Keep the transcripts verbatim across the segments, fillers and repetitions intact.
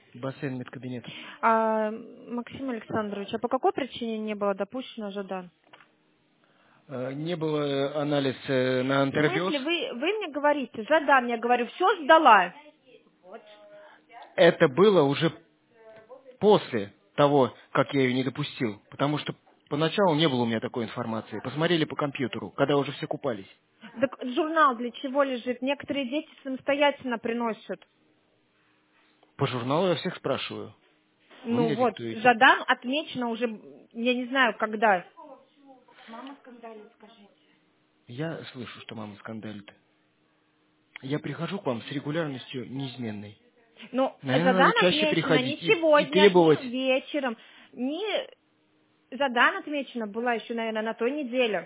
Бассейн медкабинет. А, Максим Александрович, а по какой причине не было допущено Жадан? Э, Не было анализа на В антеробиоз. смысле, вы, вы мне говорите, Жадан, я говорю, все сдала. Это было уже после того, как я ее не допустил. Потому что поначалу не было у меня такой информации. Посмотрели по компьютеру, когда уже все купались. Так журнал для чего лежит? Некоторые дети самостоятельно приносят. По журналу я всех спрашиваю. Вы Ну мне вот, диктуете. Жадан отмечено уже, я не знаю, когда. Я слышу, что мама скандалит. Я прихожу к вам с регулярностью неизменной. Ну, Наверное, надо Жадан чаще отмечено не приходить и, и сегодня, требовать. не вечером, не Жадан отмечено была еще, наверное, на той неделе.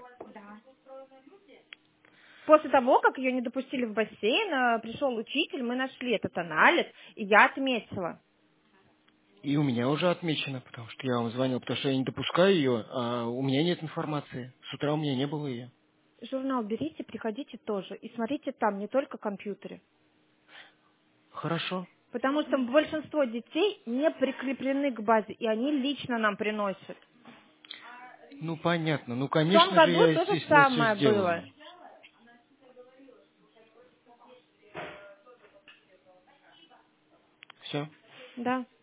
После того, как ее не допустили в бассейн, э, пришел учитель, мы нашли этот анализ, и я отметила. И у меня уже отмечено, потому что я вам звонил, потому что я не допускаю ее, а у меня нет информации. С утра у меня не было ее. Журнал берите, приходите тоже, и смотрите там, не только в компьютере. Хорошо. Потому что большинство детей не прикреплены к базе, и они лично нам приносят. Ну, понятно. Ну, В том конечно же, году я, то же естественно, все самое было. сделаю. Все. Да.